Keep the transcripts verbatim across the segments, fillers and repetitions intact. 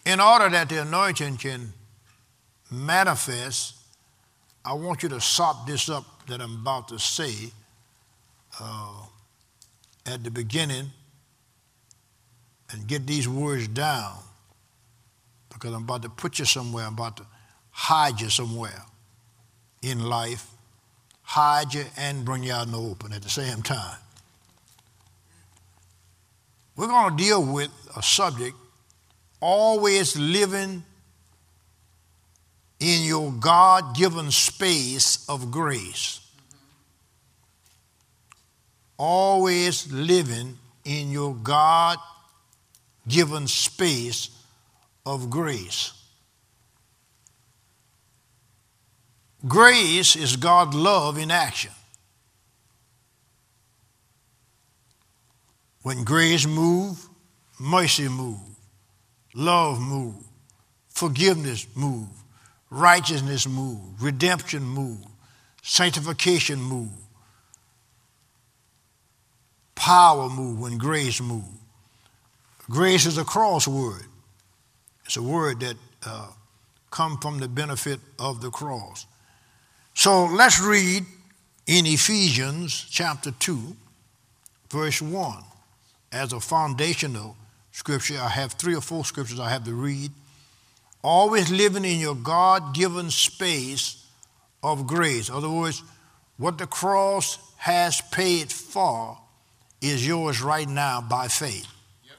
in order that the anointing can manifest, I want you to sop this up that I'm about to say uh, at the beginning and get these words down, because I'm about to put you somewhere. I'm about to hide you somewhere in life, hide you and bring you out in the open at the same time. We're going to deal with a subject, always living in your God-given space of grace. Always living in your God-given space of grace. Grace is God's love in action. When grace moves, mercy moves, love moves, forgiveness moves, righteousness moves, redemption moves, sanctification moves, power moves when grace moves. Grace is a crossword. It's a word that uh, comes from the benefit of the cross. So let's read in Ephesians chapter two, verse one. As a foundational scripture, I have three or four scriptures I have to read. Always living in your God-given space of grace. In other words, what the cross has paid for is yours right now by faith. Yep.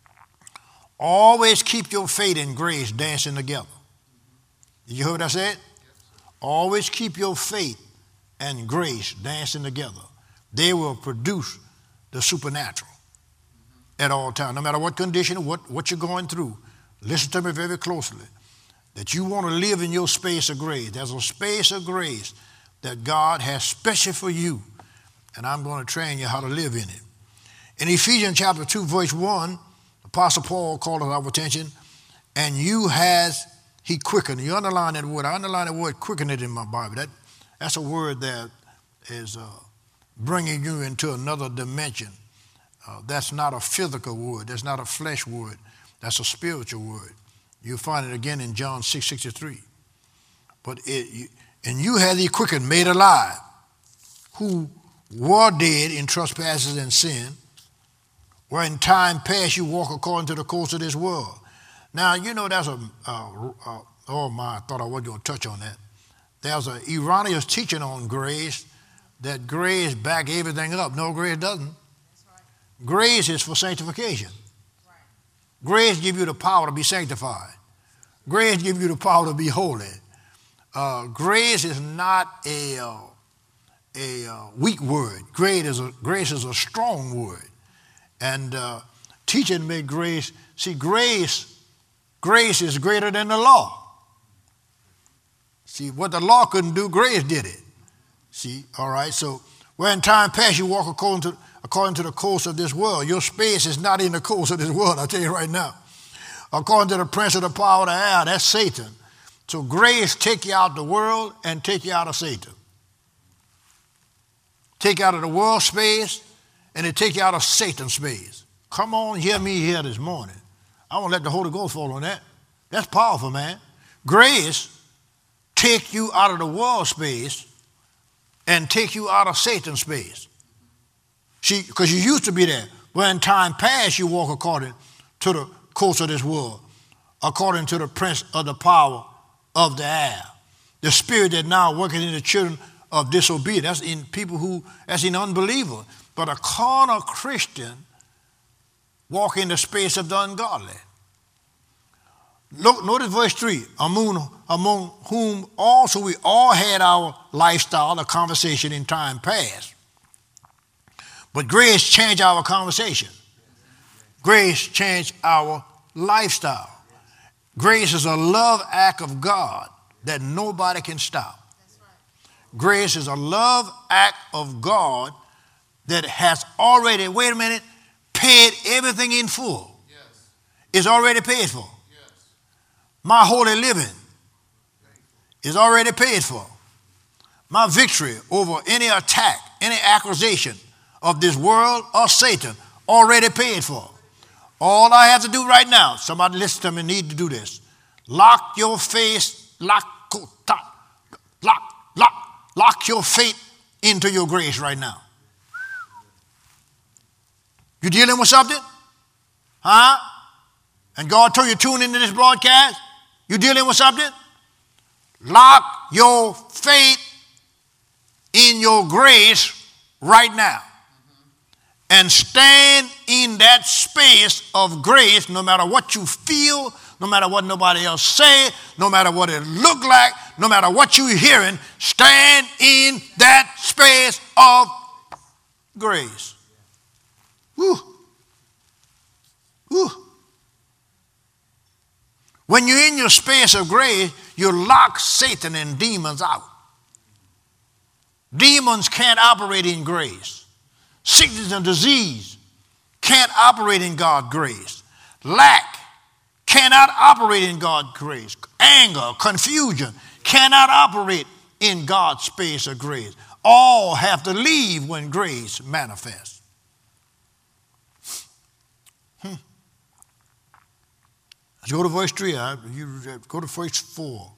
Always keep your faith and grace dancing together. Did you hear what I said? Yes. Always keep your faith and grace dancing together. They will produce the supernatural at all times, no matter what condition, what, what you're going through. Listen to me very closely. That you want to live in your space of grace. There's a space of grace that God has special for you, and I'm going to train you how to live in it. In Ephesians chapter two, verse one, Apostle Paul called our attention, and you has he quickened. You underline that word. I underline that word quickened it in my Bible. That, that's a word that is uh, bringing you into another dimension. Uh, that's not a physical word. That's not a flesh word. That's a spiritual word. You'll find it again in John six sixty-three. But it, you, and you have he quickened, made alive, who were dead in trespasses and sin, where in time past you walk according to the course of this world. Now, you know, that's a, uh, uh, oh my, I thought I wasn't going to touch on that. There's an erroneous teaching on grace, that grace back everything up. No, grace doesn't. Grace is for sanctification. Right. Grace gives you the power to be sanctified. Grace gives you the power to be holy. Uh, grace is not a, uh, a uh, weak word. Grace is a, grace is a strong word. And uh, teaching made grace, see, grace, grace is greater than the law. See, what the law couldn't do, grace did it. See, all right, so where in time past you walk according to According to the course of this world. Your space is not in the course of this world, I'll tell you right now. According to the prince of the power of the air, that's Satan. So grace take you out of the world and take you out of Satan. Take you out of the world space and it take you out of Satan's space. Come on, hear me here this morning. I won't let the Holy Ghost fall on that. That's powerful, man. Grace take you out of the world space and take you out of Satan's space. See, because you used to be there. Well, in time past, you walk according to the course of this world, according to the prince of the power of the air. The spirit that now working in the children of disobedience. That's in people who, that's in unbelievers. But a carnal Christian walk in the space of the ungodly. Look, notice verse three. Among, among whom also we all had our lifestyle, a conversation in time past. But grace changed our conversation. Grace changed our lifestyle. Grace is a love act of God that nobody can stop. Grace is a love act of God that has already, wait a minute, paid everything in full. Yes. It's already paid for. Yes. My holy living is already paid for. My victory over any attack, any accusation of this world or Satan, already paid for. All I have to do right now, somebody listen to me, need to do this. Lock your face, lock, lock, lock, lock your faith into your grace right now. You dealing with something? Huh? And God told you to tune into this broadcast? You dealing with something? Lock your faith in your grace right now. And stand in that space of grace no matter what you feel, no matter what nobody else say, no matter what it look like, no matter what you're hearing, stand in that space of grace. Woo. Woo. When you're in your space of grace, you lock Satan and demons out. Demons can't operate in grace. Sickness and disease can't operate in God's grace. Lack cannot operate in God's grace. Anger, confusion cannot operate in God's space of grace. All have to leave when grace manifests. Hmm. Let's go to verse three. You go to verse four.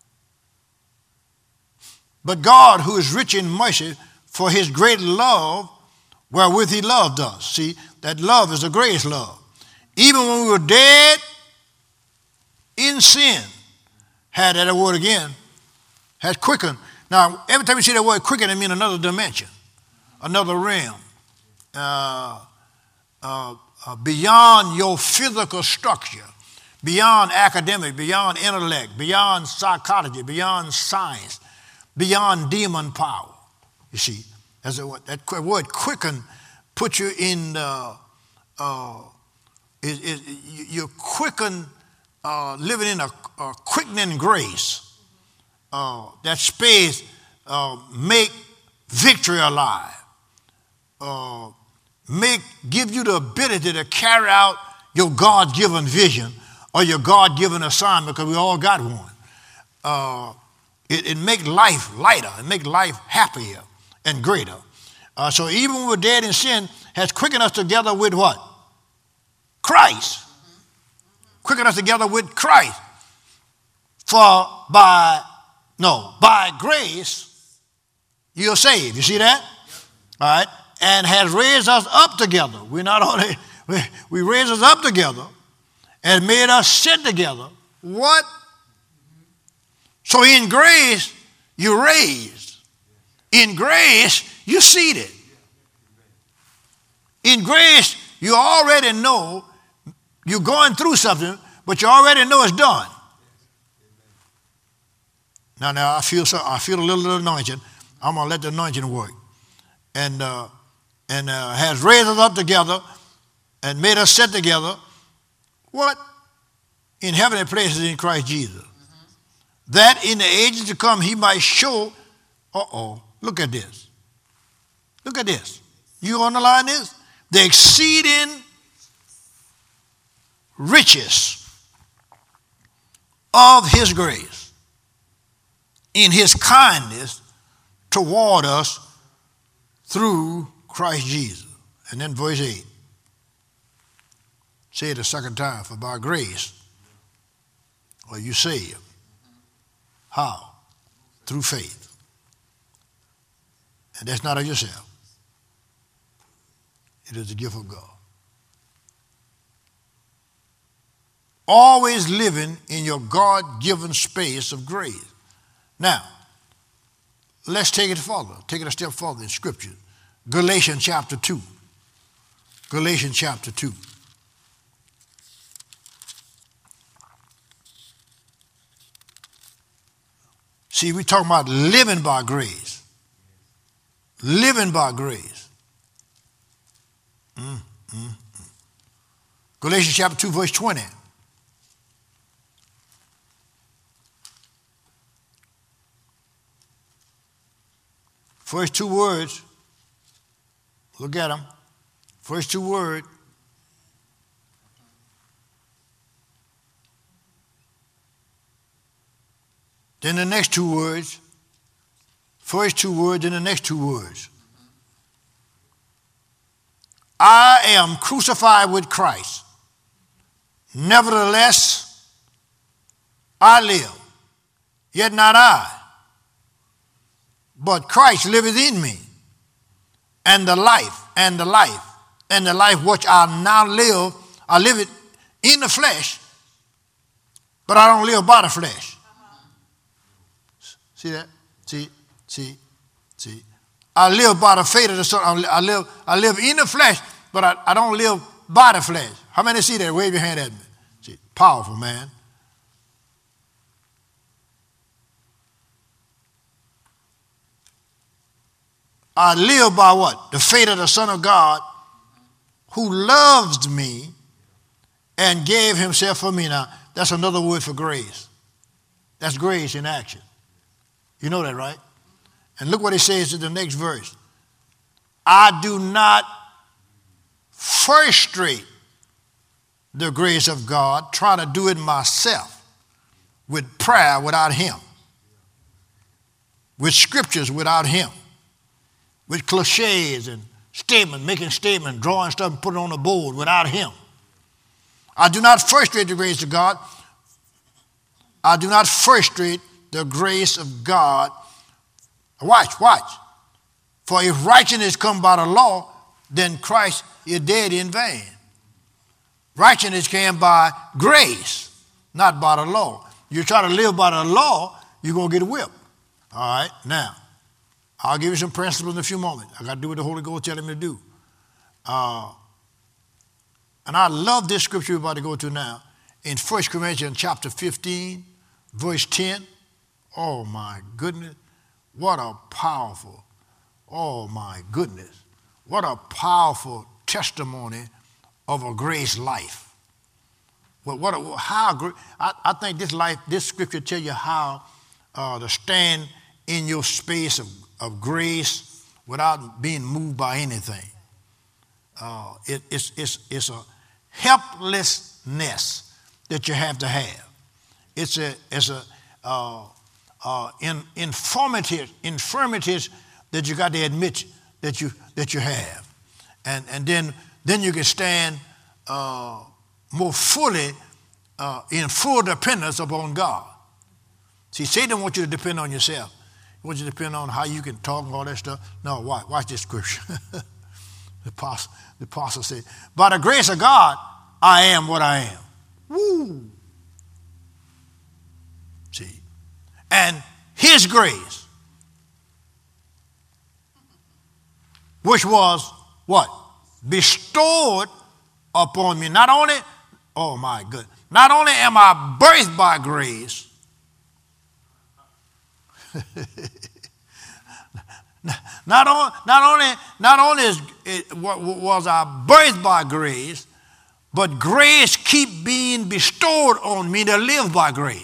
But God, who is rich in mercy, for his great love, wherewith he loved us. See, that love is a grace love. Even when we were dead in sin, had that word again, has quickened. Now, every time you see that word quicken, it means another dimension, another realm, uh, uh, uh, beyond your physical structure, beyond academic, beyond intellect, beyond psychology, beyond science, beyond demon power. You see, as a, that word quicken puts you in, uh, uh, is, is, you're quicken, uh, living in a, a quickening grace. Uh, that space uh, make victory alive. Uh, make give you the ability to carry out your God-given vision or your God-given assignment, because we all got one. Uh, it, it make life lighter. It make life happier and greater. Uh, so even when we're dead in sin, has quickened us together with what? Christ. Quickened us together with Christ. For by, no, by grace, you're saved. You see that? All right. And has raised us up together. We not only, we, we raised us up together and made us sit together. What? So in grace, you're raised. In grace, you're seated. In grace, you already know you're going through something, but you already know it's done. Now, now I feel so. I feel a little anointing. I'm gonna let the anointing work, and uh, and uh, has raised us up together and made us sit together. What? In heavenly places in Christ Jesus, mm-hmm. that in the ages to come he might show. Uh oh. Look at this. Look at this. You underline this? The exceeding riches of his grace in his kindness toward us through Christ Jesus. And then verse eight. Say it a second time. For by grace are you saved. How? Through faith. And that's not of yourself. It is the gift of God. Always living in your God-given space of grace. Now, let's take it further. Take it a step further in Scripture. Galatians chapter two. Galatians chapter two. See, we're talking about living by grace. Living by grace. Mm, mm, mm. Galatians chapter two, verse twenty. First two words. Look at them. First two words. Then the next two words. First two words, then the next two words. I am crucified with Christ. Nevertheless, I live, yet not I, but Christ liveth in me. And the life, and the life, and the life which I now live, I live it in the flesh, but I don't live by the flesh. See that? See, see, see. I live by the faith of the Son. I live, I live in the flesh, but I, I don't live by the flesh. How many see that? Wave your hand at me. See, powerful, man. I live by what? The faith of the Son of God, who loves me and gave himself for me. Now, that's another word for grace. That's grace in action. You know that, right? And look what he says in the next verse. I do not frustrate the grace of God, trying to do it myself with prayer without him, with scriptures without him, with cliches and statements, making statements, drawing stuff and putting it on the board without him. I do not frustrate the grace of God. I do not frustrate the grace of God. Watch, watch. For if righteousness come by the law, then Christ is dead in vain. Righteousness came by grace, not by the law. You try to live by the law, you're going to get whipped. All right, now, I'll give you some principles in a few moments. I got to do what the Holy Ghost telling me to do. Uh, and I love this scripture we're about to go to now. In First Corinthians chapter fifteen, verse ten. Oh, my goodness. What a powerful, oh, my goodness. What a powerful testimony of a grace life. What, what a, how, I, I think this life, this scripture tell you how uh, to stand in your space of, of grace without being moved by anything. Uh, it, it's, it's, it's a helplessness that you have to have. It's a, it's a uh, uh, in, infirmities, infirmities that you got to admit that you that you have, and and then then you can stand uh, more fully uh, in full dependence upon God. See, Satan wants you to depend on yourself. He wants you to depend on how you can talk and all that stuff. No, watch, watch this scripture. the apostle, the apostle said, "By the grace of God, I am what I am." Woo. See, and His grace, which was what? Bestowed upon me. Not only, oh my goodness, not only am I birthed by grace, not, on, not only, not only is it, was I birthed by grace, but grace keep being bestowed on me to live by grace.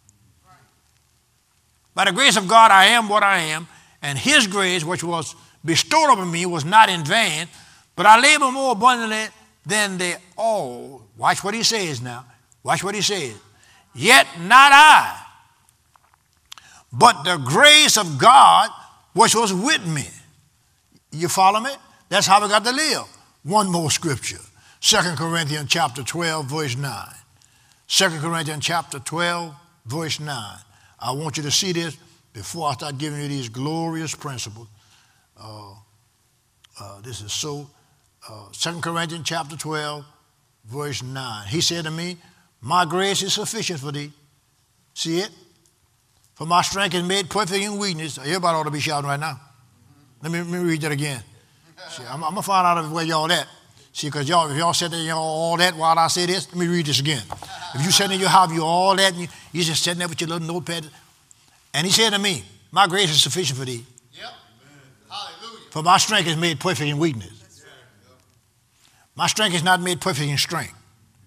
By the grace of God, I am what I am, and His grace, which was bestowed upon me, was not in vain, but I labor more abundantly than they all. Watch what he says now. Watch what he says. Yet not I, but the grace of God, which was with me. You follow me? That's how we got to live. One more scripture. Second Corinthians chapter twelve, verse nine. Second Corinthians chapter twelve, verse nine. I want you to see this before I start giving you these glorious principles. Uh, uh, this is so, uh, Second Corinthians chapter twelve, verse nine. He said to me, my grace is sufficient for thee. See it? For my strength is made perfect in weakness. Everybody ought to be shouting right now. Let me, let me read that again. See, I'm, I'm going to find out where y'all at. See, because y'all, if y'all said that y'all all that while I say this, let me read this again. If you said in your house, you all that, and you, you just sitting there with your little notepad. And he said to me, my grace is sufficient for thee. Yep. Hallelujah. For my strength is made perfect in weakness. My strength is not made perfect in strength.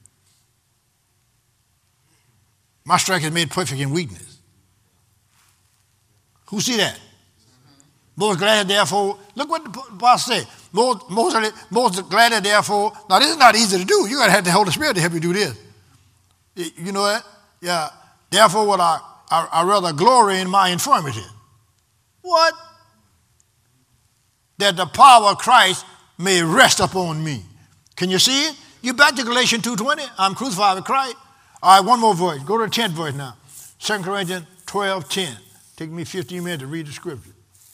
My strength is made perfect in weakness. Who see that? Most glad therefore, look what the apostle said. Most, most, most glad therefore, now this is not easy to do. You got to have the Holy Spirit to help you do this. You know that? Yeah. Therefore, what I, I, I rather glory in my infirmity. What? That the power of Christ may rest upon me. Can you see it? You back to Galatians two twenty. I'm crucified with Christ. All right, one more verse. Go to the tenth verse now. Second Corinthians twelve ten. Take me fifteen minutes to read the scripture.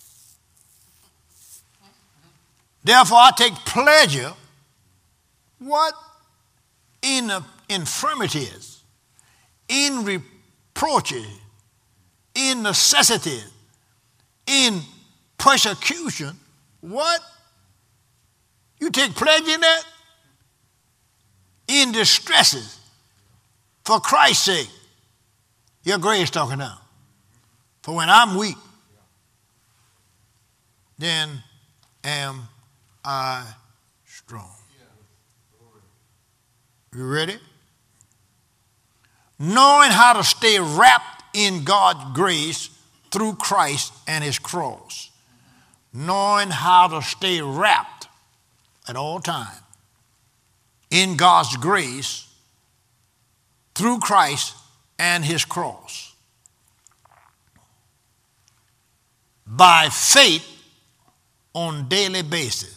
Therefore, I take pleasure, what? In uh, infirmities, in reproaches, in necessities, in persecution. What? You take pleasure in that? In distresses, for Christ's sake. Your grace talking now. For when I'm weak, then am I strong. You ready? Knowing how to stay wrapped in God's grace through Christ and his cross. Knowing how to stay wrapped at all times in God's grace through Christ and his cross. By faith on daily basis.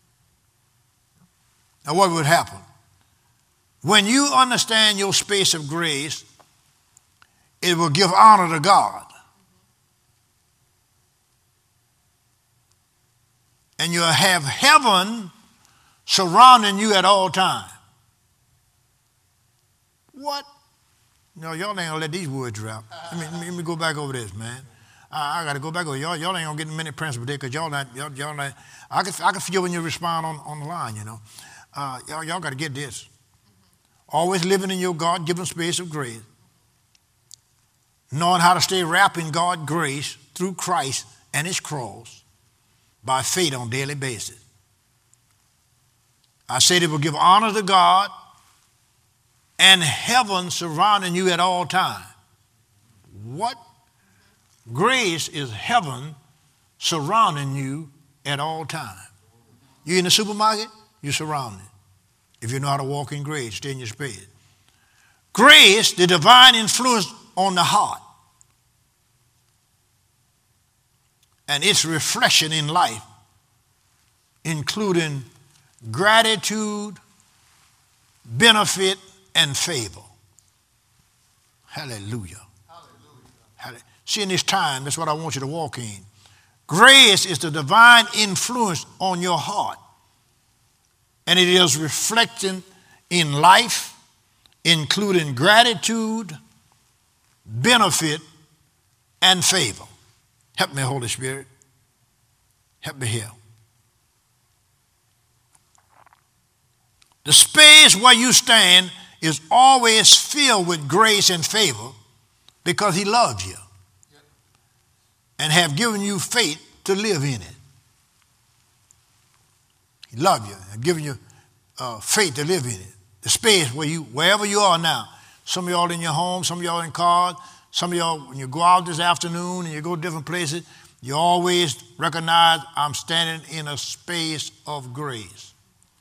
Now what would happen? When you understand your space of grace, it will give honor to God. And you'll have heaven surrounding you at all times. What? No, y'all ain't gonna let these words drop. Let me, let me go back over this, man. I, I got to go back over. Y'all, y'all ain't gonna get many principles there because y'all not, y'all, y'all not. I can, I can feel when you respond on, on the line, you know. Uh, y'all, y'all got to get this. Always living in your God-given space of grace. Knowing how to stay wrapped in God's grace through Christ and his cross by faith on a daily basis. I said it will give honor to God and heaven surrounding you at all times. What? Grace is heaven surrounding you at all times. You in the supermarket, you're surrounded. If you know how to walk in grace, stay in your space. Grace, the divine influence on the heart and its reflection in life, including gratitude, benefit, and favor. Hallelujah. Hallelujah. See, in this time, that's what I want you to walk in. Grace is the divine influence on your heart. And it is reflecting in life, including gratitude, benefit, and favor. Help me, Holy Spirit. Help me here. The space where you stand is always filled with grace and favor because he loves you and have given you faith to live in it. He loves you and given you uh, faith to live in it. The space where you, wherever you are now. Some of y'all in your home, some of y'all in cars, some of y'all, when you go out this afternoon and you go to different places, you always recognize I'm standing in a space of grace.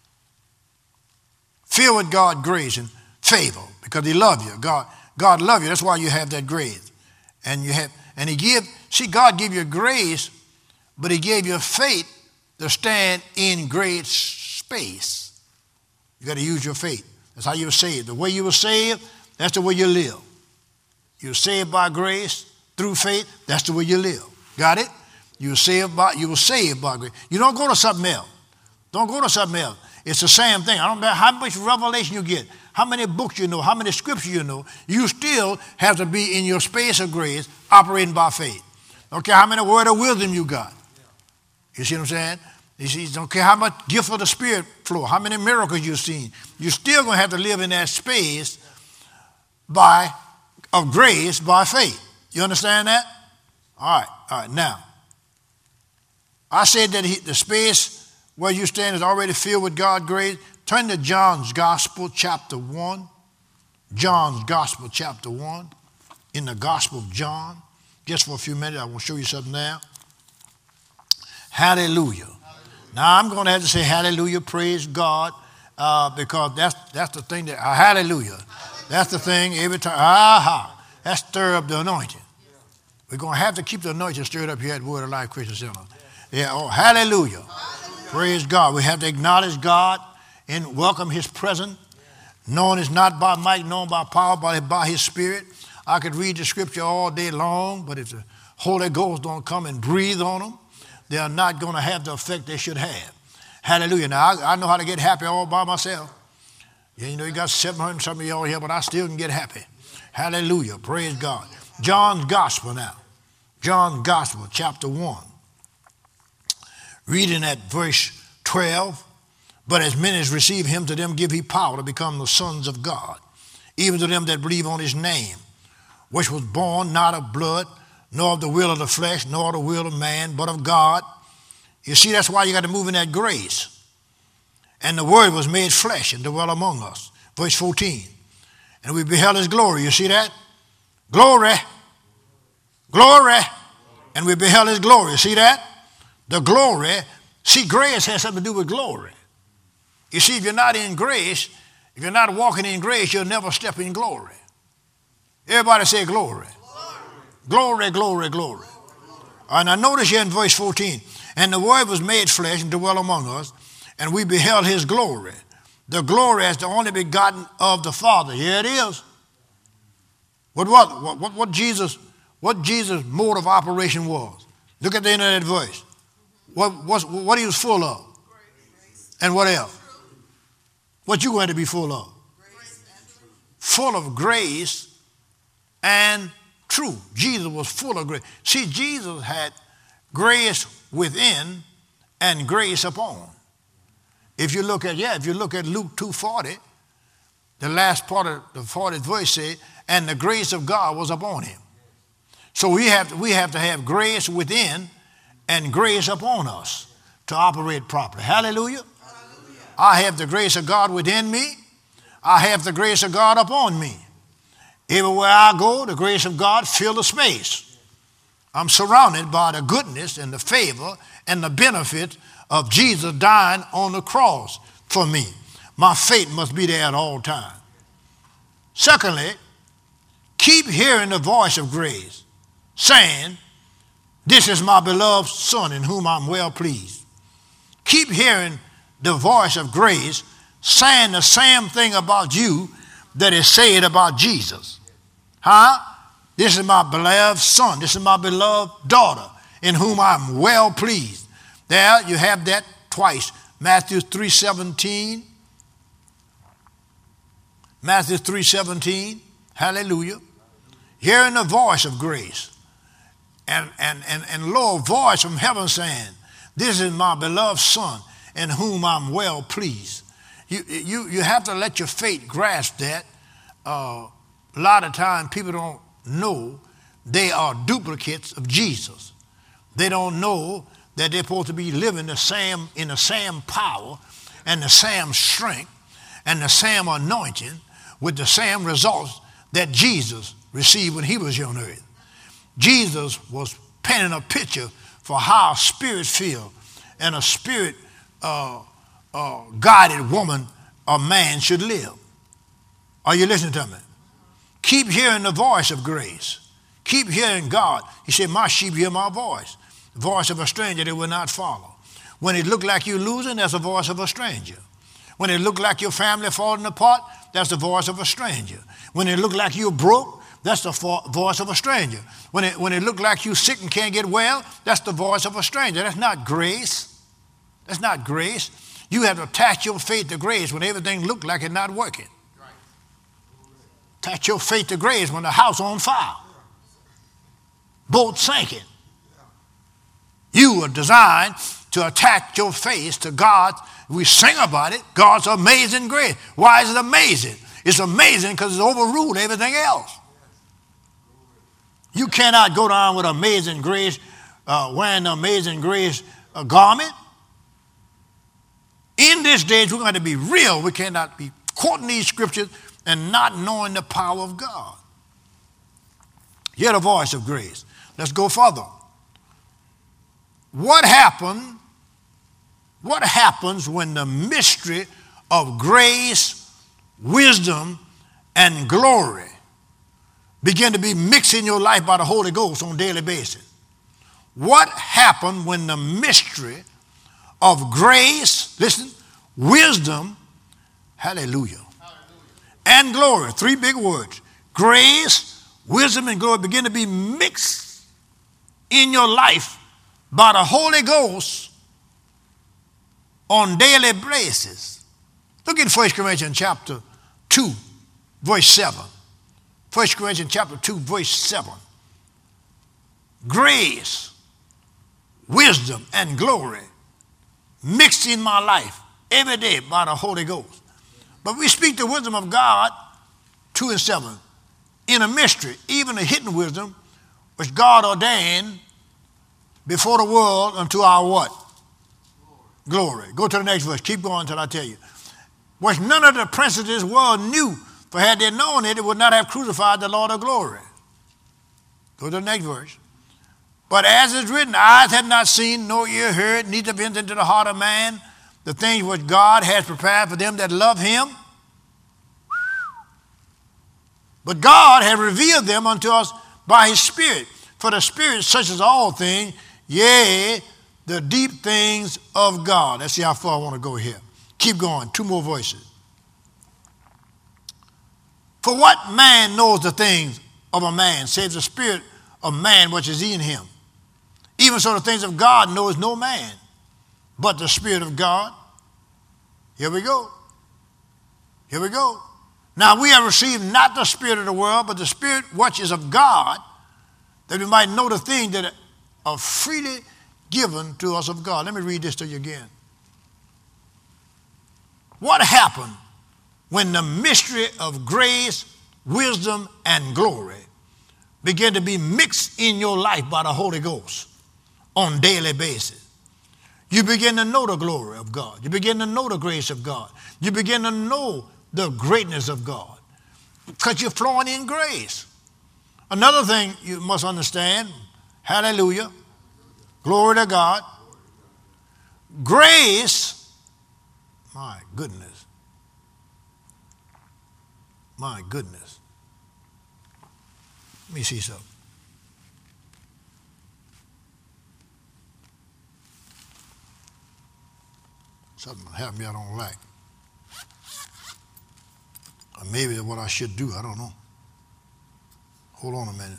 Filled with God's grace and favor because he loves you. God, God loves you. That's why you have that grace. And you have, and he give, see, God gave you grace, but he gave you faith to stand in great space. You got to use your faith. That's how you were saved. The way you were saved, that's the way you live. You're saved by grace through faith. That's the way you live. Got it? You were saved by, you were saved by grace. You don't go to something else. Don't go to something else. It's the same thing. I don't matter how much revelation you get, how many books you know, how many scriptures you know, you still have to be in your space of grace operating by faith. Don't care how many word of wisdom you got. You see what I'm saying? You see, don't care how much gift of the Spirit flow, how many miracles you've seen. You're still going to have to live in that space by, of grace by faith. You understand that? All right, all right. Now, I said that he, the space where you stand is already filled with God's grace. Turn to John's Gospel, chapter one. John's Gospel, chapter one. In the Gospel of John. Just for a few minutes, I will show you something now. Hallelujah. Hallelujah. Now, I'm going to have to say hallelujah, praise God, uh, because that's that's the thing that, uh, hallelujah. That's the thing every time, aha, that stir up the anointing. We're going to have to keep the anointing stirred up here at Word of Life Christian Center. Yeah, oh, hallelujah. Hallelujah. Praise God. We have to acknowledge God and welcome his presence Known is not by might, known by power, but by his Spirit. I could read the scripture all day long, but if the Holy Ghost don't come and breathe on them, they are not going to have the effect they should have. Hallelujah. Now, I, I know how to get happy all by myself. Yeah, you know, you got seven hundred some of y'all here, but I still can get happy. Hallelujah. Praise God. John's Gospel now. John's Gospel, chapter one. Reading at verse twelve. But as many as receive him, to them give he power to become the sons of God, even to them that believe on his name, which was born not of blood, nor of the will of the flesh, nor of the will of man, but of God. You see, that's why you got to move in that grace. And the word was made flesh and dwelt among us. Verse fourteen. And we beheld his glory. You see that? Glory. Glory. And we beheld his glory. You see that? The glory. See, grace has something to do with glory. You see, if you're not in grace, if you're not walking in grace, you'll never step in glory. Everybody say glory. Glory, glory, glory. glory. All right, now notice here in verse fourteen. And the word was made flesh and dwelt among us, and we beheld his glory. The glory as the only begotten of the Father. Here it is. What what what what, what Jesus what Jesus' mode of operation was. Look at the end of that verse. What what what he was full of. And what else? What you going to be full of? Full of grace and truth. Jesus was full of grace. See, Jesus had grace within and grace upon. If you look at, yeah, if you look at Luke two forty, the last part of the fortieth verse said, and the grace of God was upon him. So we have to, we have to have grace within and grace upon us to operate properly. Hallelujah. I have the grace of God within me. I have the grace of God upon me. Everywhere I go, the grace of God fills the space. I'm surrounded by the goodness and the favor and the benefit of Jesus dying on the cross for me. My faith must be there at all times. Secondly, keep hearing the voice of grace, saying, this is my beloved Son in whom I'm well pleased. Keep hearing the voice of grace saying the same thing about you that is said about Jesus. Huh? This is my beloved son. This is my beloved daughter in whom I'm well pleased. There you have that twice. Matthew three seventeen. Matthew three seventeen. Hallelujah. Hearing the voice of grace. And, and, and, and lo, a voice from heaven saying, this is my beloved son in whom I'm well pleased. You, you, you have to let your faith grasp that. Uh, a lot of times people don't know they are duplicates of Jesus. They don't know that they're supposed to be living the same in the same power and the same strength and the same anointing with the same results that Jesus received when he was here on earth. Jesus was painting a picture for how a spirit-filled and a spirit Uh, uh, guided woman or man should live. Are you listening to me? Keep hearing the voice of grace. Keep hearing God. He said, my sheep hear my voice. The voice of a stranger they will not follow. When it look like you're losing, that's the voice of a stranger. When it look like your family falling apart, that's the voice of a stranger. When it look like you're broke, that's the fo- voice of a stranger. When it, when it look like you're sick and can't get well, that's the voice of a stranger. That's not grace. That's not grace. You have to attach your faith to grace when everything looked like it's not working. Right. Attach your faith to grace when the house on fire. Boat sinking. You are designed to attach your faith to God. We sing about it. God's amazing grace. Why is it amazing? It's amazing because it's overruled everything else. You cannot go down with amazing grace, uh, wearing the amazing grace uh, garment. In this day, we're going to be real. We cannot be quoting these scriptures and not knowing the power of God. Hear the voice of grace. Let's go further. What happened? What happens when the mystery of grace, wisdom, and glory begin to be mixed in your life by the Holy Ghost on a daily basis? What happened when the mystery of grace, listen, wisdom, hallelujah, hallelujah, and glory. Three big words. Grace, wisdom, and glory begin to be mixed in your life by the Holy Ghost on daily basis. Look at First Corinthians chapter two, verse seven. First Corinthians chapter two, verse seven. Grace, wisdom, and glory mixed in my life every day by the Holy Ghost. But we speak the wisdom of God, two and seven, in a mystery, even a hidden wisdom, which God ordained before the world unto our what? Glory. Go to the next verse. Keep going until I tell you. Which none of the princes of this world knew, for had they known it, it would not have crucified the Lord of glory. Go to the next verse. But as is written, eyes have not seen, nor ear heard, neither have entered into the heart of man the things which God has prepared for them that love him. But God has revealed them unto us by his Spirit. For the Spirit searches all things, yea, the deep things of God. Let's see how far I want to go here. Keep going. Two more voices. For what man knows the things of a man, save the spirit of man which is in him? Even so the things of God knows no man, but the Spirit of God. Here we go. Here we go. Now we have received not the spirit of the world, but the Spirit which is of God, that we might know the things that are freely given to us of God. Let me read this to you again. What happened when the mystery of grace, wisdom, and glory began to be mixed in your life by the Holy Ghost on a daily basis? You begin to know the glory of God. You begin to know the grace of God. You begin to know the greatness of God because you're flowing in grace. Another thing you must understand, hallelujah, glory to God. Grace, my goodness, my goodness. Let me see something. Something happened me I don't like. Or maybe it's what I should do, I don't know. Hold on a minute.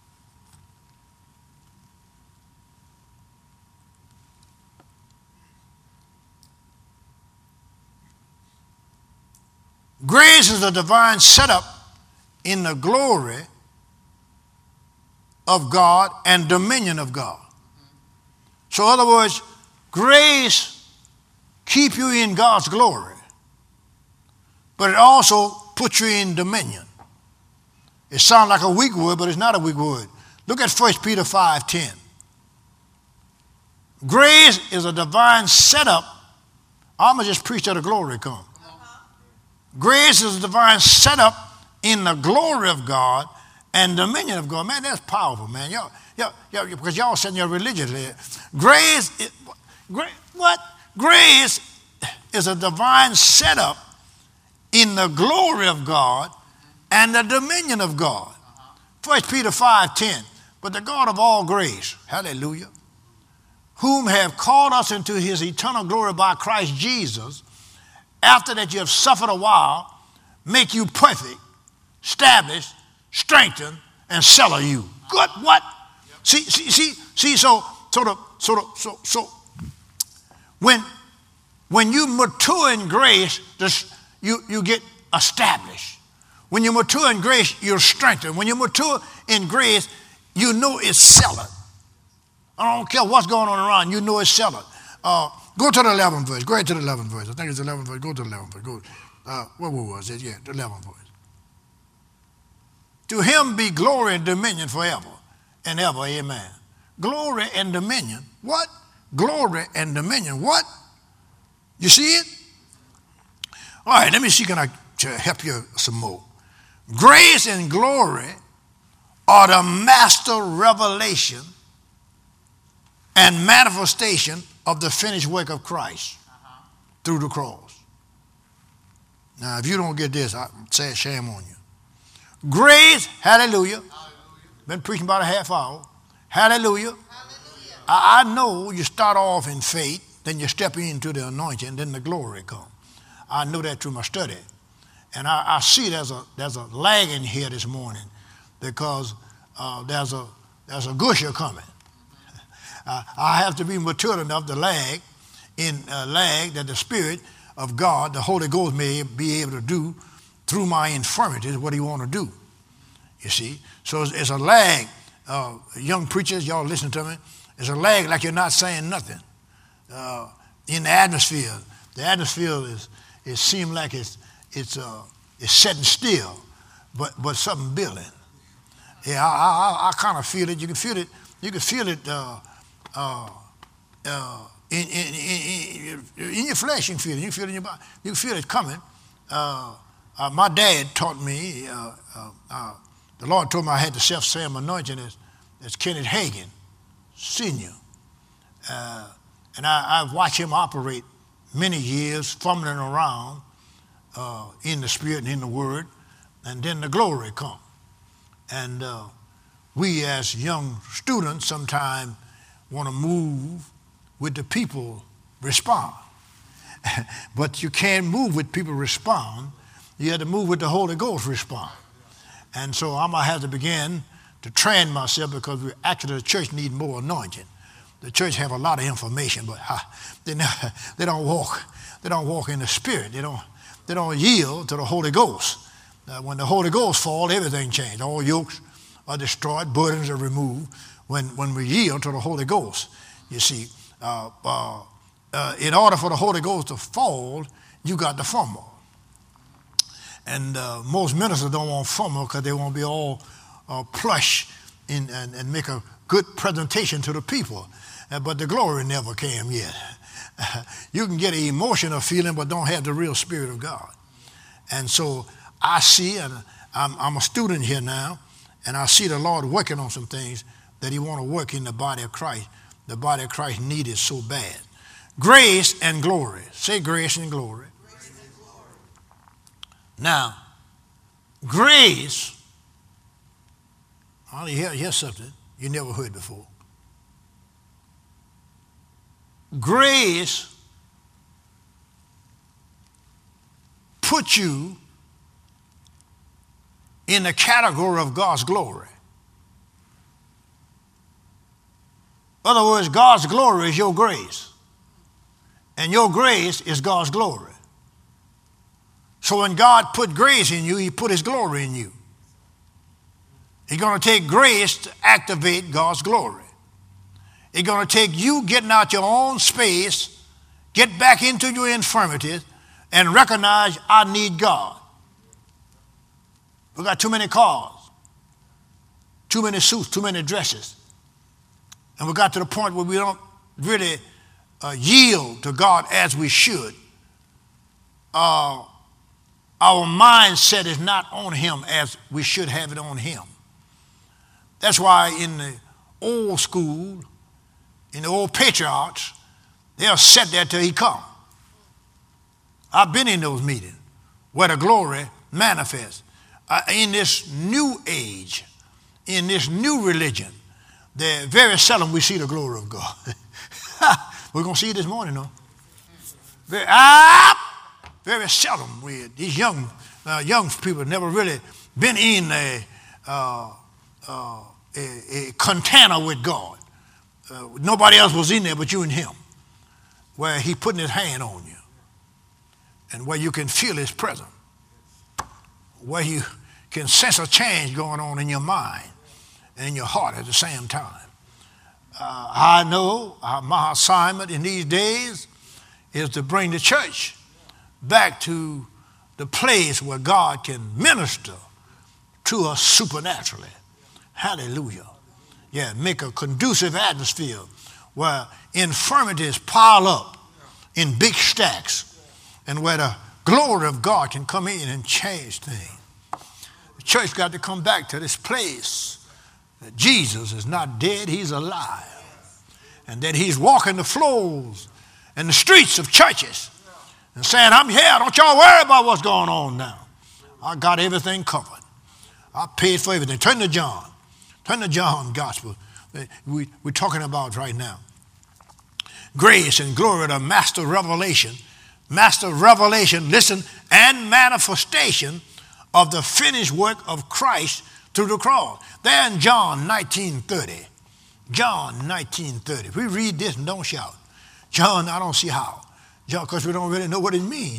Grace is a divine setup in the glory of God and dominion of God. So in other words, grace keep you in God's glory, but it also puts you in dominion. It sounds like a weak word, but it's not a weak word. Look at First Peter five ten. Grace is a divine setup. I'm going to just preach till the glory come. Grace is a divine setup in the glory of God and dominion of God. Man, that's powerful, man. Y'all, y'all, y'all, because y'all sitting there religiously. Grace, is, gra- what? Grace is a divine setup in the glory of God and the dominion of God. First Peter five ten. But the God of all grace, hallelujah, whom have called us into his eternal glory by Christ Jesus, after that you have suffered a while, make you perfect, establish, strengthen, and settle you. Good. What? See, see, see, see. So, so, the, so, the, so, so, when, when you mature in grace, this, you, you get established. When you mature in grace, you're strengthened. When you mature in grace, you know it's settled. I don't care what's going on around, you know it's settled. Uh, go to the eleventh verse. Go ahead to the eleventh verse. I think it's the eleventh verse. Go to the eleventh verse. Go. Uh, what was it? Yeah, the eleventh verse. To him be glory and dominion forever and ever. Amen. Glory and dominion. What? Glory and dominion. What? You see it? All right, let me see, can I help you some more? Grace and glory are the master revelation and manifestation of the finished work of Christ uh-huh. through the cross. Now, if you don't get this, I say shame on you. Grace, hallelujah. hallelujah. Been preaching about a half hour. Hallelujah. hallelujah. I, I know you start off in faith, then you step into the anointing, then the glory comes. I know that through my study. And I, I see there's a there's a lag in here this morning because uh, there's a there's a gusher coming. uh, I have to be mature enough to lag in uh, lag that the Spirit of God, the Holy Ghost, may be able to do through my infirmities what He want to do. You see, so it's, it's a lag. Uh, young preachers, y'all listen to me. It's a lag like you're not saying nothing uh, in the atmosphere. The atmosphere is it seems like it's it's uh, it's setting still, but but something building. Yeah, I I, I kind of feel it. You can feel it. You can feel it uh, uh, uh, in, in, in, in, in your flesh. You can feel it. You can feel it in your body. You can feel it coming. Uh, uh, my dad taught me. Uh, uh, uh, the Lord told me I had the self-same anointing as, as Kenneth Hagin, Senior. Uh, and I, I've watched him operate many years, fumbling around uh, in the Spirit and in the Word, and then the glory come. And uh, we as young students sometimes want to move with the people respond. But you can't move with people respond. You have to move with the Holy Ghost respond. And so I'm going to have to begin to train myself because we actually the church need more anointing. The church have a lot of information, but uh, they, not, they don't walk. They don't walk in the Spirit. They don't. They don't yield to the Holy Ghost. Uh, when the Holy Ghost falls, everything changes. All yokes are destroyed, burdens are removed. When when we yield to the Holy Ghost, you see, uh, uh, uh, in order for the Holy Ghost to fall, you got to fumble. And uh, most ministers don't want to fumble because they want to be all uh, plush in, and, and make a good presentation to the people. Uh, but the glory never came yet. Uh, you can get an emotional feeling but don't have the real Spirit of God. And so I see, and I'm, I'm a student here now, and I see the Lord working on some things that He want to work in the body of Christ. The body of Christ needed so bad. Grace and glory. Say grace and glory. Now, grace, I'll hear, hear something you never heard before. Grace puts you in the category of God's glory. In other words, God's glory is your grace, and your grace is God's glory. So when God put grace in you, He put His glory in you. He's going to take grace to activate God's glory. It's going to take you getting out your own space, get back into your infirmities, and recognize I need God. We got too many cars, too many suits, too many dresses. And we got to the point where we don't really uh, yield to God as we should. Uh, Our mindset is not on Him as we should have it on Him. That's why in the old school, in the old patriarchs, they'll sit there till He come. I've been in those meetings where the glory manifests. Uh, in this new age, in this new religion, there very seldom we see the glory of God. We're going to see it this morning, though. Very, ah, very seldom we, these young uh, young people have never really been in a, uh, uh, a, a container with God. Uh, nobody else was in there but you and Him, where He putting His hand on you and where you can feel His presence, where you can sense a change going on in your mind and in your heart at the same time. Uh, I know uh, my assignment in these days is to bring the church back to the place where God can minister to us supernaturally. Hallelujah. Yeah, make a conducive atmosphere where infirmities pile up in big stacks and where the glory of God can come in and change things. The church got to come back to this place that Jesus is not dead, He's alive. And that He's walking the floors and the streets of churches and saying, I'm here, don't y'all worry about what's going on now. I got everything covered. I paid for everything. Turn to John. Turn to John Gospel. We, we're talking about right now. Grace and glory, the master revelation master revelation, listen, and manifestation of the finished work of Christ through the cross. There in John nineteen thirty. John nineteen thirty. If we read this and don't shout, John, I don't see how. John, because we don't really know what it means.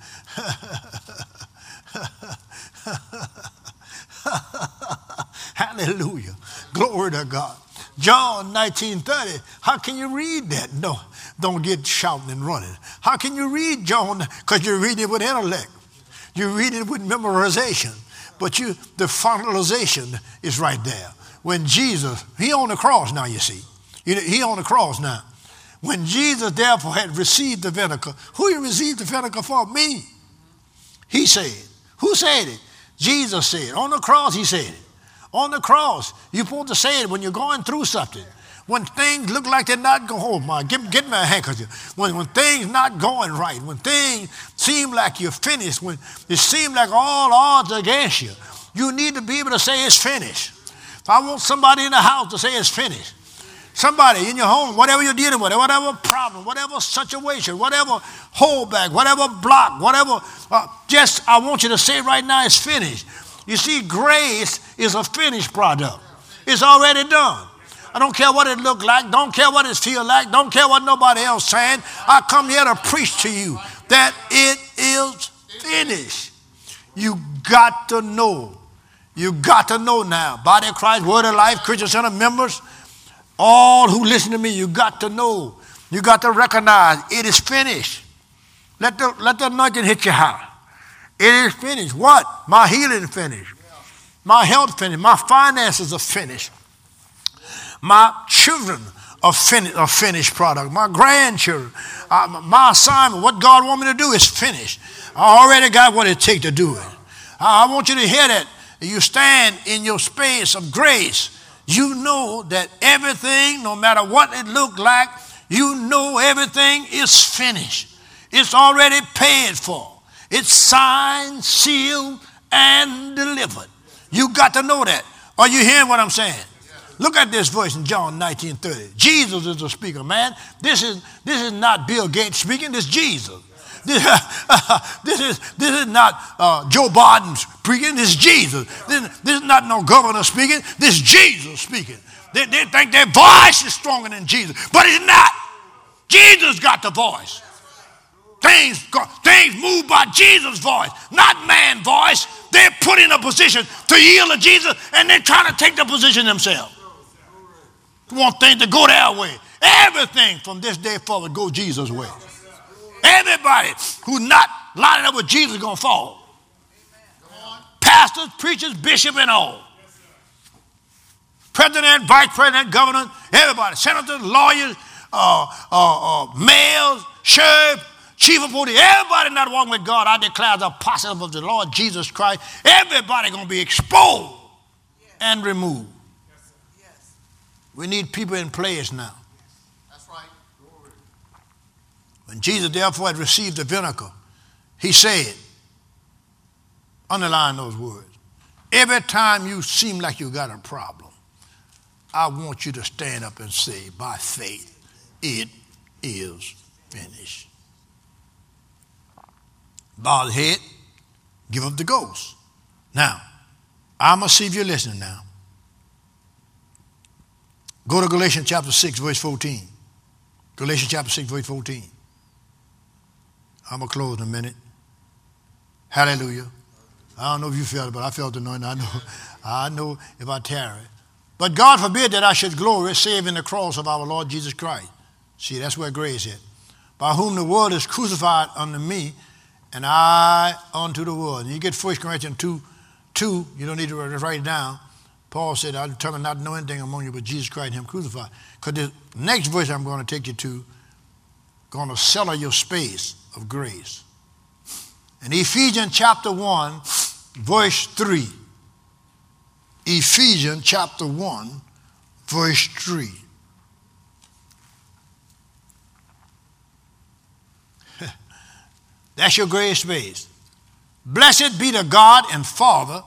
Hallelujah. Glory to God. John nineteen thirty. How can you read that? No, don't get shouting and running. How can you read John? Because you're reading it with intellect. You're reading it with memorization. But you, the finalization is right there. When Jesus, he on the cross now, you see. He on the cross now. When Jesus therefore had received the vinegar, who he received the vinegar for? Me. He said. Who said it? Jesus said. On the cross he said it. On the cross. You're supposed to say it when you're going through something. When things look like they're not going, oh my, get, get me a handkerchief. When, when things not going right, when things seem like you're finished, when it seems like all odds are against you, you need to be able to say it's finished. I want somebody in the house to say it's finished. Somebody in your home, whatever you're dealing with, whatever problem, whatever situation, whatever holdback, whatever block, whatever, uh, just I want you to say right now it's finished. You see, grace is a finished product. It's already done. I don't care what it look like. Don't care what it feel like. Don't care what nobody else saying. I come here to preach to you that it is finished. You got to know. You got to know now. Body of Christ, Word of Life, Christian Center members, all who listen to me, you got to know. You got to recognize it is finished. Let the, let the anointing hit you high. It is finished. What? My healing is finished. My health finished. My finances are finished. My children are, fin- are finished product. My grandchildren, uh, my assignment, what God wants me to do is finished. I already got what it takes to do it. I want you to hear that. You stand in your space of grace. You know that everything, no matter what it looked like, you know everything is finished. It's already paid for. It's signed, sealed, and delivered. You got to know that. Are you hearing what I'm saying? Look at this verse in John nineteen thirty. Jesus is the speaker, man. This is, this is not Bill Gates speaking. This is Jesus. This, uh, this, is, this is not uh, Joe Biden speaking. This is Jesus. This, this is not no governor speaking. This is Jesus speaking. They, they think their voice is stronger than Jesus, but it's not. Jesus got the voice. Things, go, things move by Jesus' voice, not man's voice. They're put in a position to yield to Jesus, and they're trying to take the position themselves. Want things to go their way. Everything from this day forward go Jesus' way. Everybody who's not lining up with Jesus is going to fall. Pastors, preachers, bishop, and all. President, vice president, governor, everybody. Senators, lawyers, uh, uh, uh, mayors, sheriff, chief of police. Everybody not walking with God, I declare the apostle of the Lord Jesus Christ. Everybody going to be exposed and removed. We need people in place now. That's right. Glory. When Jesus therefore had received the vinegar, he said, underline those words, every time you seem like you got a problem, I want you to stand up and say, by faith, it is finished. Bow the head, give up the ghost. Now, I'm going to see if you're listening now. Go to Galatians chapter six, verse fourteen. Galatians chapter six, verse fourteen. I'm going to close in a minute. Hallelujah. I don't know if you felt it, but I felt the anointing. I know, I know if I tarry. But God forbid that I should glory, save in the cross of our Lord Jesus Christ. See, that's where grace is. By whom the world is crucified unto me, and I unto the world. And you get First Corinthians two, two, you don't need to write it down. Paul said, I determined not to know anything among you but Jesus Christ and him crucified. Because the next verse I'm going to take you to, going to settle your space of grace. In Ephesians chapter one, verse three. Ephesians chapter one, verse three. That's your grace space. Blessed be the God and Father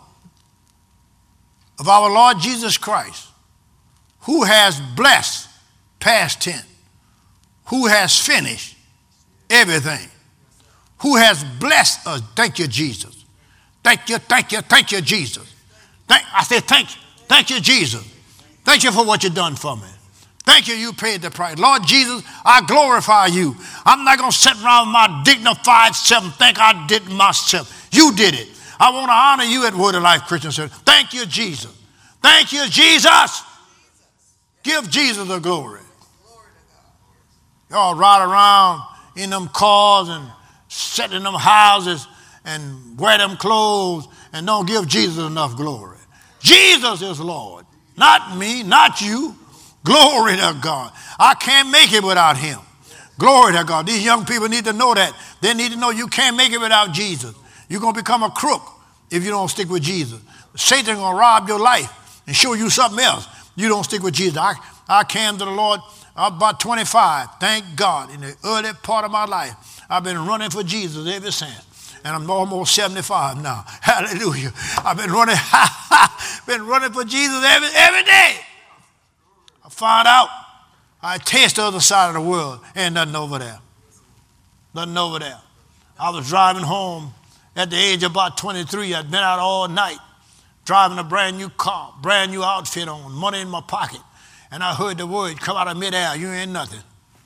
of our Lord Jesus Christ, who has blessed, past tense, who has finished everything. who has blessed us. Thank you, Jesus. Thank you, thank you, thank you, Jesus. Thank, I said, thank you, thank you, Jesus. Thank you for what you've done for me. Thank you, you paid the price. Lord Jesus, I glorify you. I'm not going to sit around my dignified self and think I did it myself. You did it. I want to honor you at Word of Life Christian Center. Thank you, Jesus. Thank you, Jesus. Give Jesus the glory. Y'all ride around in them cars and sit in them houses and wear them clothes and don't give Jesus enough glory. Jesus is Lord. Not me, not you. Glory to God. I can't make it without him. Glory to God. These young people need to know that. They need to know you can't make it without Jesus. You're going to become a crook if you don't stick with Jesus. Satan going to rob your life and show you something else. You don't stick with Jesus. I, I came to the Lord about twenty-five. Thank God. In the early part of my life, I've been running for Jesus ever since. And I'm almost seventy-five now. Hallelujah. I've been running, been running for Jesus every, every day. I found out I taste the other side of the world. Ain't nothing over there. Nothing over there. I was driving home at the age of about twenty-three. I'd been out all night driving a brand new car, brand new outfit on, money in my pocket. And I heard the word come out of midair, you ain't nothing.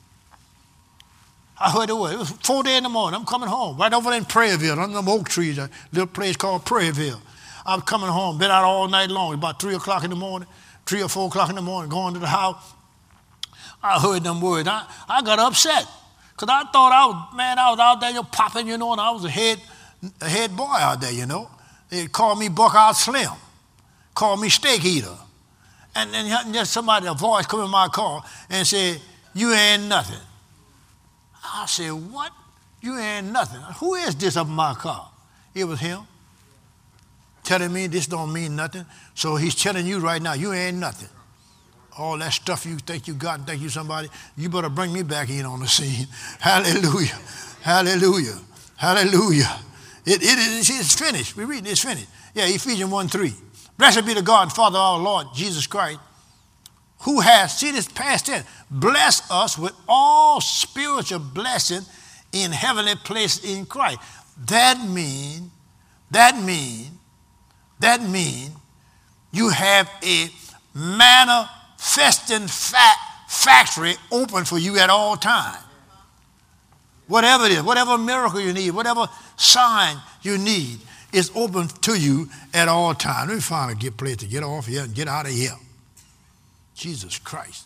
I heard the word. It was four days in the morning. I'm coming home, right over there in Prairieville, under them oak trees, a little place called Prairieville. I'm coming home, been out all night long, about three o'clock in the morning, three or four o'clock in the morning, going to the house. I heard them words. I, I got upset because I thought I was, man, I was out there, you know, popping, you know, and I was a head, a head boy out there, you know. They called me Buckeye Slim, called me Steak Eater. And then just somebody, a voice come in my car and said, you ain't nothing. I said, what? You ain't nothing. Who is this up in my car? It was him telling me this don't mean nothing. So he's telling you right now, you ain't nothing. All that stuff you think you got and think you somebody, you better bring me back in on the scene. Hallelujah. Hallelujah. Hallelujah. It, it, it, it's finished. We read it. It's finished. Yeah, Ephesians one three. Blessed be the God and Father of our Lord Jesus Christ, who has, see this past tense, blessed us with all spiritual blessing in heavenly places in Christ. That mean, that mean, that mean you have a manifesting fact factory open for you at all times. Whatever it is, whatever miracle you need, whatever sign you need, is open to you at all times. Let me find a good place to get off here and get out of here. Jesus Christ.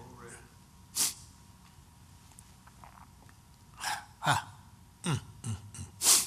Ah. Mm, mm, mm.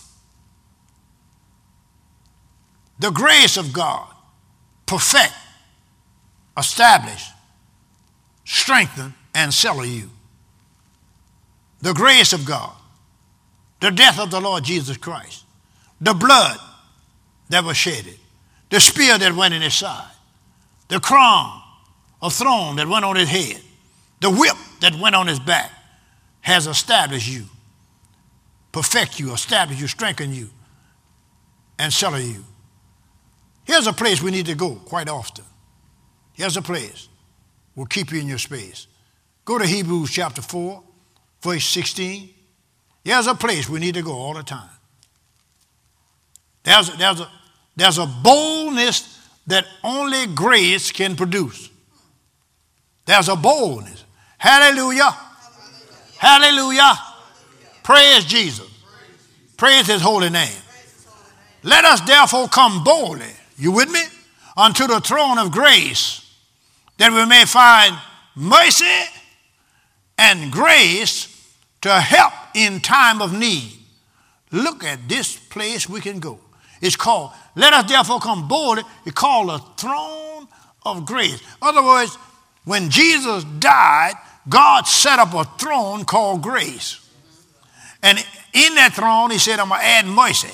The grace of God perfect, establish, strengthen, and settle you. The grace of God, the death of the Lord Jesus Christ, the blood that was shedded, the spear that went in his side, the crown of throne that went on his head, the whip that went on his back, has established you, perfect you, establish you, strengthen you, and settle you. Here's a place we need to go quite often. Here's a place. We'll keep you in your space. Go to Hebrews chapter four, verse sixteen. Here's a place we need to go all the time. There's a, there's a, there's a boldness that only grace can produce. There's a boldness. Hallelujah. Hallelujah. Hallelujah. Hallelujah. Praise Jesus. Praise his holy name. Let us therefore come boldly, you with me, unto the throne of grace, that we may find mercy and grace to help in time of need. Look at this place we can go. It's called, let us therefore come boldly. It's called the throne of grace. In other words, when Jesus died, God set up a throne called grace. And in that throne, he said, I'm going to add mercy.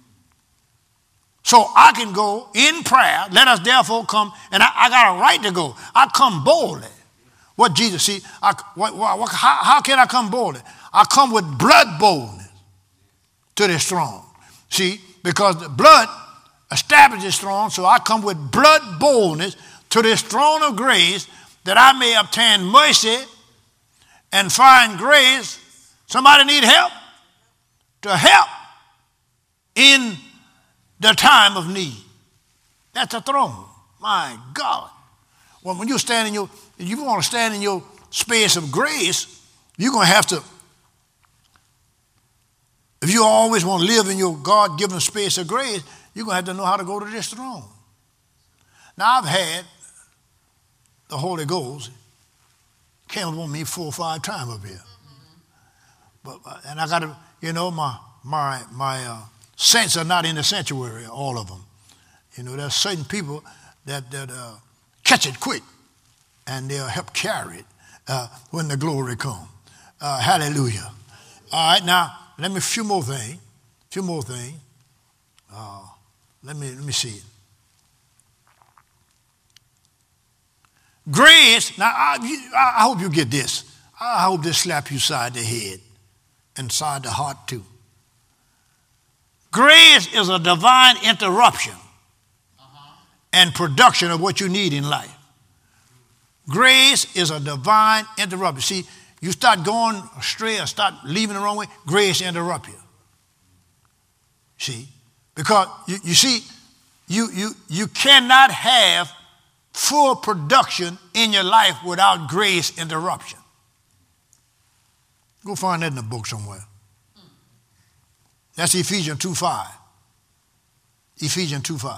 So I can go in prayer. Let us therefore come, and I, I got a right to go. I come boldly. What Jesus, see, I, what, what, how, how can I come boldly? I come with blood boldness to this throne. See, because the blood establishes throne, so I come with blood boldness to this throne of grace that I may obtain mercy and find grace. Somebody need help to help in the time of need. That's a throne. My God. Well, when you stand in your, if you want to stand in your space of grace, you're going to have to, if you always want to live in your God-given space of grace, you're going to have to know how to go to this throne. Now, I've had the Holy Ghost came upon me four or five times up here. But, and I got to, you know, my, my, my uh, saints are not in the sanctuary, all of them. You know, there's certain people that, that uh, catch it quick, and they'll help carry it uh, when the glory comes. Uh, hallelujah. All right, now, let me, a few more things, a few more things. Uh, let me, let me see it. Grace, now, I, I hope you get this. I hope this slap you side the head and side the heart too. Grace is a divine interruption uh-huh. and production of what you need in life. Grace is a divine interruption. See, you start going astray or start leaving the wrong way, grace interrupt you. See, because you, you see, you, you, you cannot have full production in your life without grace interruption. Go find that in the book somewhere. That's Ephesians two five. Ephesians two five.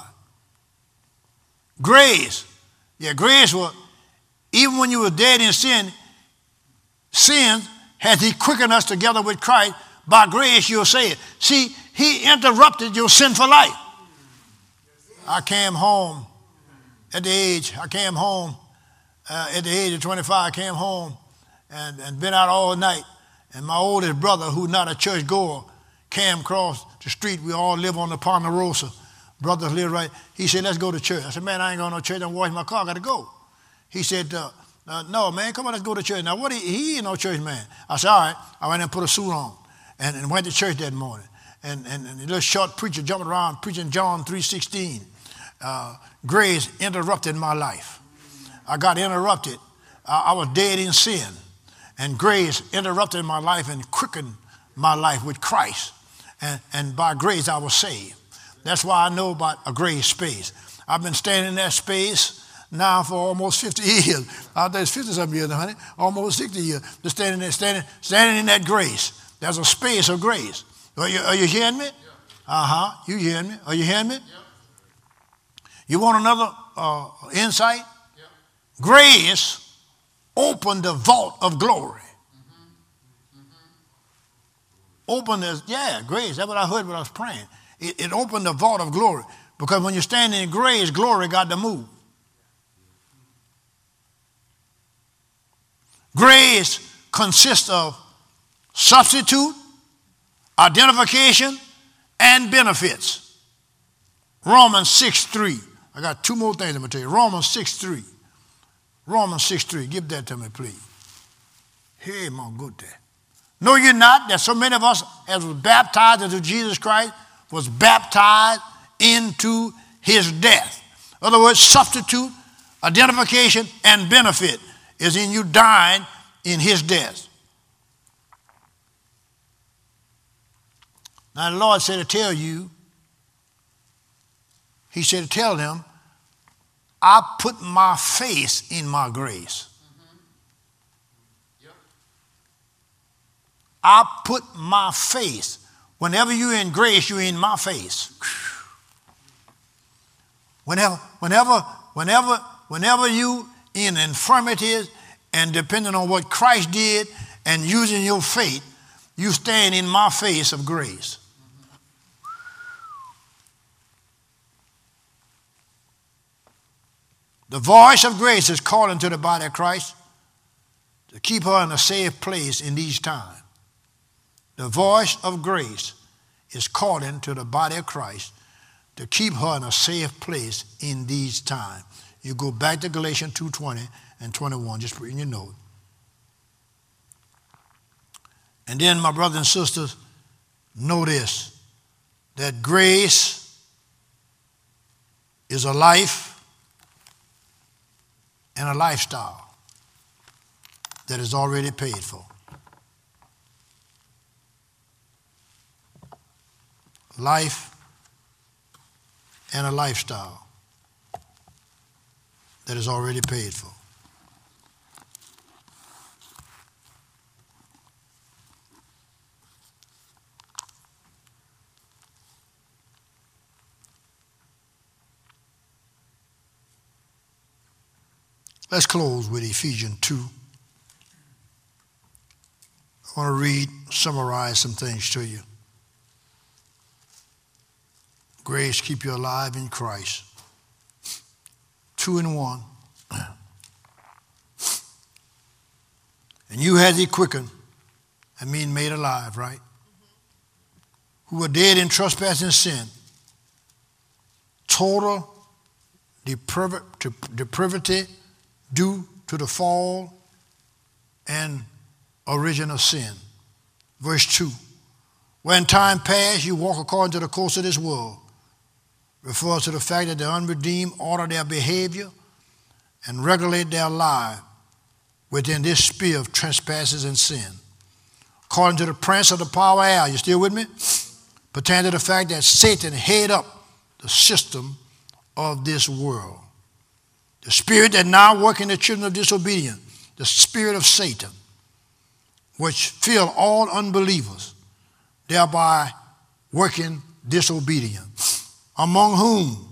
Grace. Yeah, grace was, even when you were dead in sin, sin has he quickened us together with Christ. By grace you're saved. See, he interrupted your sinful life. I came home at the age, I came home uh, at the age of twenty-five, I came home and, and been out all night. And my oldest brother, who's not a church goer, came across the street. We all live on the Ponderosa. Brothers live right. He said, let's go to church. I said, man, I ain't going to church. I'm washing my car. I got to go. He said, uh, uh, no, man, come on, let's go to church. Now, what? He, he ain't no church man. I said, all right. I went and put a suit on and, and went to church that morning. And, and, and a little short preacher jumping around preaching John three sixteen. Uh, grace interrupted my life. I got interrupted. I, I was dead in sin. And grace interrupted my life and quickened my life with Christ. And, and by grace, I was saved. That's why I know about a grace space. I've been standing in that space now for almost fifty years. I think it's fifty-something years, honey. Almost sixty years. Just standing there, standing, standing in that grace. There's a space of grace. Are you, are you hearing me? Yeah. Uh-huh. You hearing me? Are you hearing me? Yeah. You want another uh, insight? Yeah. Grace opened the vault of glory. Mm-hmm. Mm-hmm. Open this, yeah, grace. That's what I heard when I was praying. It, it opened the vault of glory. Because when you're standing in grace, glory got to move. Grace consists of substitute, identification, and benefits. Romans six three. I got two more things I'm going to tell you. Romans six three. Romans six three. Give that to me, please. Hey, my good day. Know you not that so many of us, as was baptized into Jesus Christ, was baptized into his death. In other words, substitute, identification, and benefit is in you dying in his death. Now the Lord said to tell you, he said to tell them, I put my face in my grace. Mm-hmm. Yep. I put my face. Whenever you're in grace, you're in my face. Whenever, whenever, whenever, whenever you in infirmities and depending on what Christ did and using your faith, you stand in my face of grace. The voice of grace is calling to the body of Christ to keep her in a safe place in these times. The voice of grace is calling to the body of Christ to keep her in a safe place in these times. You go back to Galatians two twenty and twenty-one, just put in your note. And then, my brothers and sisters, know this, that grace is a life and a lifestyle that is already paid for. life and a lifestyle that is already paid for. Let's close with Ephesians two. I want to read, summarize some things to you. Grace, keep you alive in Christ. Two in one. And you had thee quickened, I mean made alive, right? Mm-hmm. Who were dead in trespass and sin. Total depravity due to the fall and origin of sin. Verse two. When time past, you walk according to the course of this world. Refers to the fact that the unredeemed order their behavior and regulate their life within this sphere of trespasses and sin. According to the prince of the power of air, you still with me? Pertaining to the fact that Satan head up the system of this world. The spirit that now work in the children of disobedience, the spirit of Satan, which fill all unbelievers, thereby working disobedience, among whom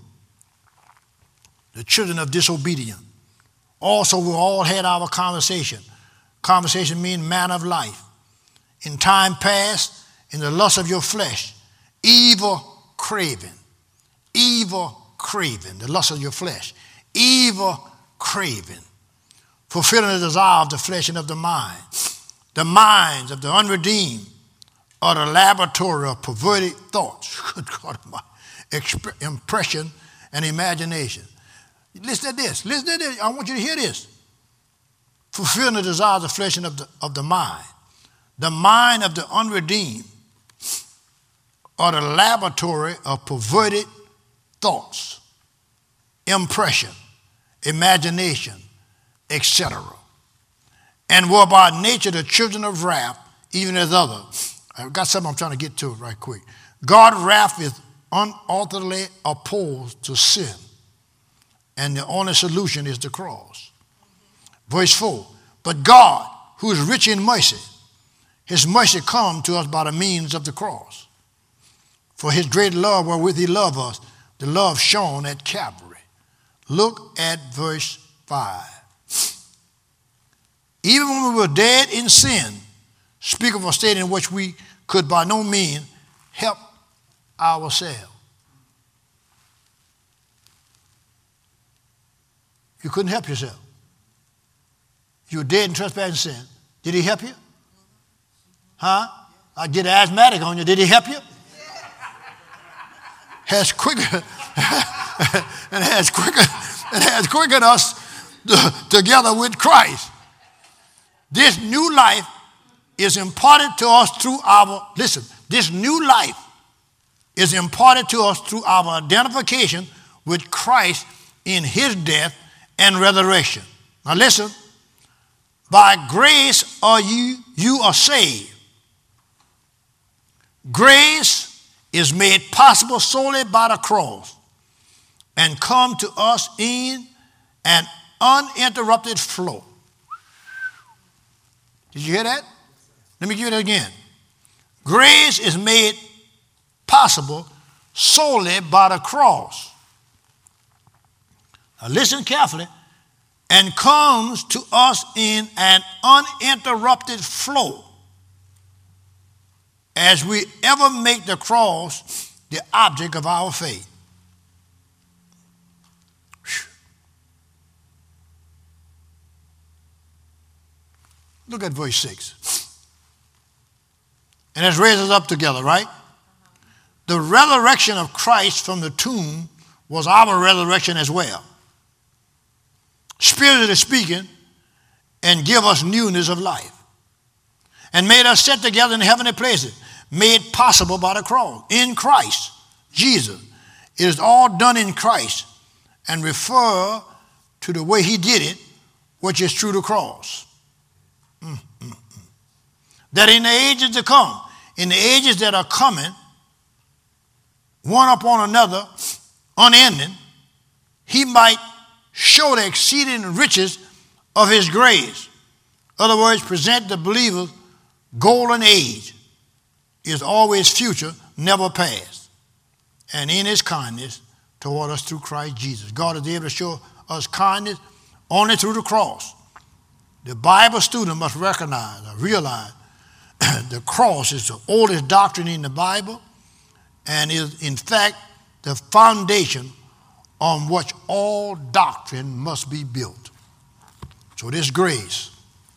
the children of disobedience. Also, we all had our conversation. Conversation means manner of life. In time past, in the lust of your flesh, evil craving, evil craving, the lust of your flesh, evil craving, fulfilling the desire of the flesh and of the mind. The minds of the unredeemed are the laboratory of perverted thoughts, good God, exp- impression and imagination. Listen to this. Listen to this. I want you to hear this. Fulfilling the desires of the flesh and of the, of the mind. The mind of the unredeemed are the laboratory of perverted thoughts, impression, imagination, et cetera. And were by nature the children of wrath, even as others. I've got something I'm trying to get to right quick. God's wrath is unorthodoxly opposed to sin. And the only solution is the cross. Verse four. But God, who is rich in mercy, his mercy come to us by the means of the cross. For his great love wherewith he loved us, the love shown at Calvary. Look at verse five. Even when we were dead in sin, speak of a state in which we could by no means help ourselves. You couldn't help yourself. You were dead in trespass and sin. Did he help you? Huh? I get asthmatic on you. Did he help you? Has quickened and has quickened and has quickened us together with Christ. This new life is imparted to us through our, listen, this new life is imparted to us through our identification with Christ in his death and resurrection. Now listen, by grace are you, you are saved. Grace is made possible solely by the cross and come to us in an uninterrupted flow. Did you hear that? Let me give it again. Grace is made possible solely by the cross. Now listen carefully. And comes to us in an uninterrupted flow as we ever make the cross the object of our faith. Whew. Look at verse six. And it's raised us up together, right? The resurrection of Christ from the tomb was our resurrection as well. Spiritually speaking, and give us newness of life. And made us sit together in heavenly places, made possible by the cross. In Christ, Jesus. It is all done in Christ and refer to the way he did it, which is through the cross. Mm, mm, mm. That in the ages to come, in the ages that are coming, one upon another, unending, he might show the exceeding riches of his grace. In other words, present the believer's golden age is always future, never past. And in his kindness toward us through Christ Jesus. God is able to show us kindness only through the cross. The Bible student must recognize or realize the cross is the oldest doctrine in the Bible and is, in fact, the foundation on which all doctrine must be built. So this grace,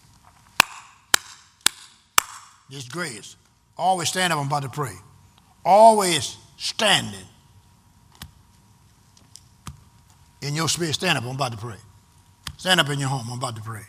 this grace, always stand up, I'm about to pray. Always standing in your spirit, stand up, I'm about to pray. Stand up in your home, I'm about to pray.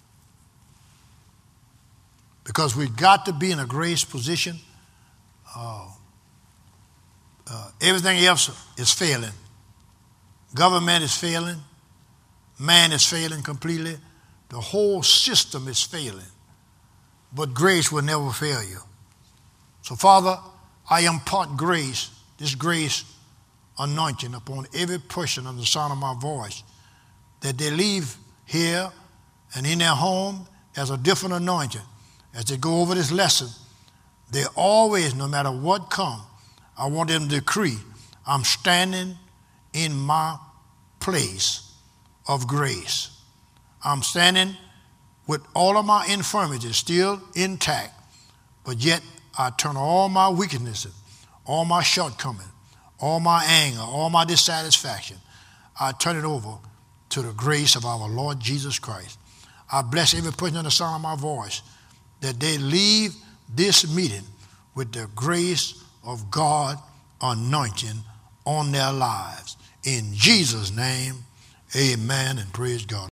Because we've got to be in a grace position. Uh, uh, everything else is failing. Government is failing. Man is failing completely. The whole system is failing. But grace will never fail you. So, Father, I impart grace, this grace anointing upon every person under the sound of my voice, that they leave here and in their home as a different anointing. As they go over this lesson, they always, no matter what comes, I want them to decree, I'm standing in my place of grace. I'm standing with all of my infirmities still intact, but yet I turn all my weaknesses, all my shortcomings, all my anger, all my dissatisfaction, I turn it over to the grace of our Lord Jesus Christ. I bless every person under the sound of my voice, that they leave this meeting with the grace of God anointing on their lives. In Jesus' name, amen, and praise God.